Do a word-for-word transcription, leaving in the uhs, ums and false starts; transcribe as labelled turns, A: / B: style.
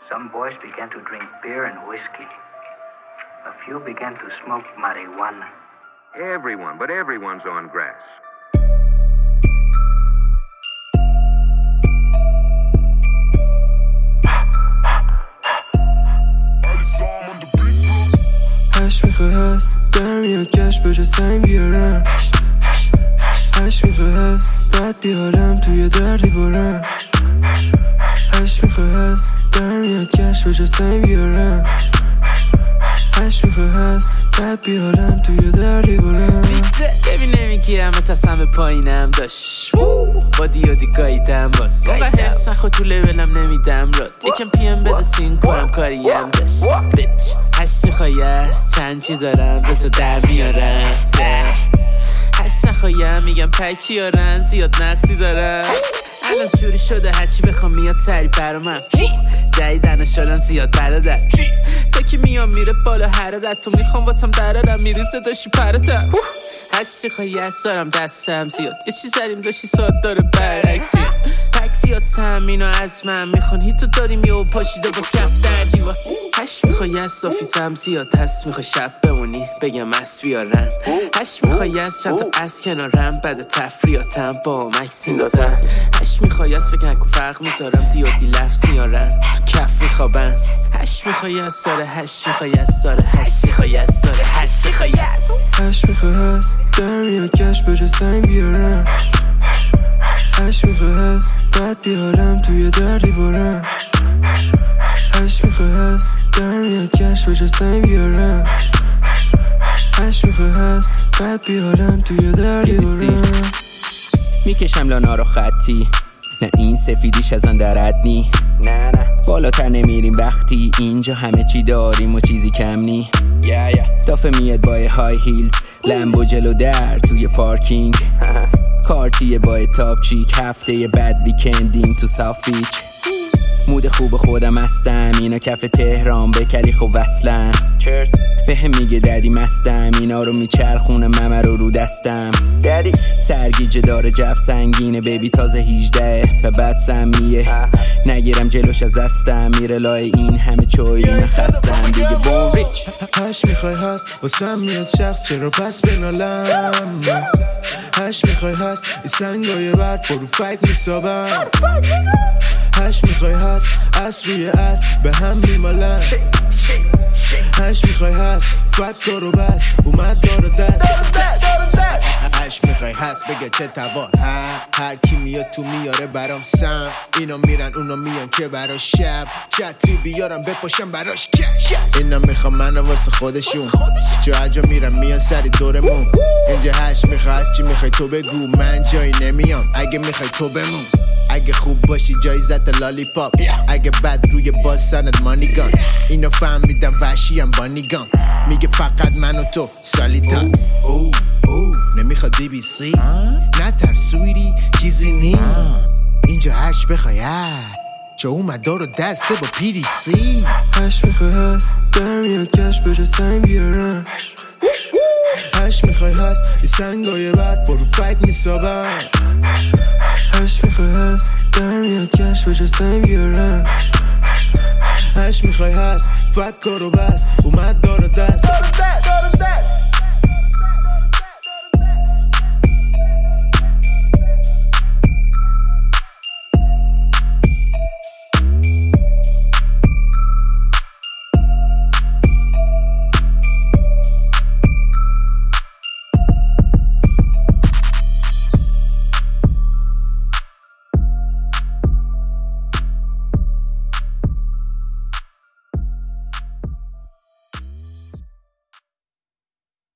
A: Some boys began to drink beer and whiskey. A few began to smoke marijuana.
B: Everyone, but everyone's on grass.
C: هش میخوای هست در میاد کش بجا سنگ بیارم هش میخوای هست بد بیارم توی در دیوارم هش میخوای هست در میاد کش بجا سنگ بیارم هش میخوای هست بد بیارم توی در دیوارم
D: ببین نمیگی همه تصم پایینم داشت با دیادی گاییدم باز اونقا هرسن خود تو لیولم نمیدم راد یکم پیم بده سین کنم کاریم داشت بیچ هشت میخوایی هست چند چی دارم بسه در میارم هشت نخوایم میگم پکی یارن زیاد نقصی دارم الان جوری شده هرچی بخوام میاد سری برامم جدیدن شالم زیاد برادر تا که میام میره بالا حرارت تو میخوام واسم درارم میریزه داشتی پراتم هستی خواهی از دارم دستم زیاد یه چی زدیم داشتی ساد داره برعکس میاد پک زیاد سمینو از من میخوان هیتو دادیم یه و پاشیده باز کف در دیوار هش میخوای از صافیزم زیاد هست میخوای شب بمونی بگم از بیارن هش میخوای از چند تا از کنارم بعد تفریاتم با مکسی نازم هش میخوای از بگن که فرق میذارم دیادی لفظ میارن تو کف میخوابن هش میخوای از ساره هش میخوای از ساره هش میخوای از ساره هش میخوای از
C: هش میخوای هست در میاد کش بجا سنگ بیارم هش میخوای هست بد بیارم توی در دیوارم هش میخوای هست در میاد کش بجا سنگ بیارم هش میخوای هست بد بیارم توی در دیوارم
D: میکشم لانا رو خطی نه این سفیدیش از آن درد نی نه نه بالاتر نمیریم وقتی اینجا همه چی داریم و چیزی کم نی yeah, yeah. دافه میاد با های هیلز لمبو جلو در توی پارکینگ کارتی با تاپ چیک هفته بعد ویکندینگ تو ساف بیچ مود خوب خودم هستم اینا کف تهران بکلی خوب وصلن به هم میگه دردی مستم اینا رو میچرخونه ممه رو رو دستم دردی سرگیجه داره جف سنگینه بیبی تازه هیجده و بعد سمیه نگیرم جلوش از دستم میره لای این همه چوی من خستم دیگه بوم ریچ
C: هش میخوای هست واسم میاد شخص چرا پس بنالم هش میخوای هست این سنگای برد فرو فکر میسابم هش میخوای هست از روی از به هم میمالن هش میخوای هست فت کارو بس اومد دارو دست هش میخوای هست بگه چه توا هر هر کی میاد تو میاره برام سم اینا میرن اونا میان که برا شب چتی بیارم بپاشم براش کش اینا میخوام منو واسه خودشون چه عجا میرم میان سری دورمون اینجا هش میخوای چی میخوای تو بگو من جایی نمیام اگه میخوای تو بمون اگه خوب باشی جایزت لالی پاپ اگه بد روی باز سند مانیگان اینو فهمیدم وحشیم با نیگان میگه فقط من و تو سالیتان او او نمیخواد بی بی سی نه ترسویری چیزی نی اینجا هرچ بخوای چه اومد دارو دسته با پی دی سی هش میخوای هست در میاد کش بجا سنگ بیارم هش میخوای هست این سنگای برد فرو فکر میسابم هش میخوای هست در میاد کش بجا سنگ بیارم هش میخوای هست فکر کارو بس اومد دارو دست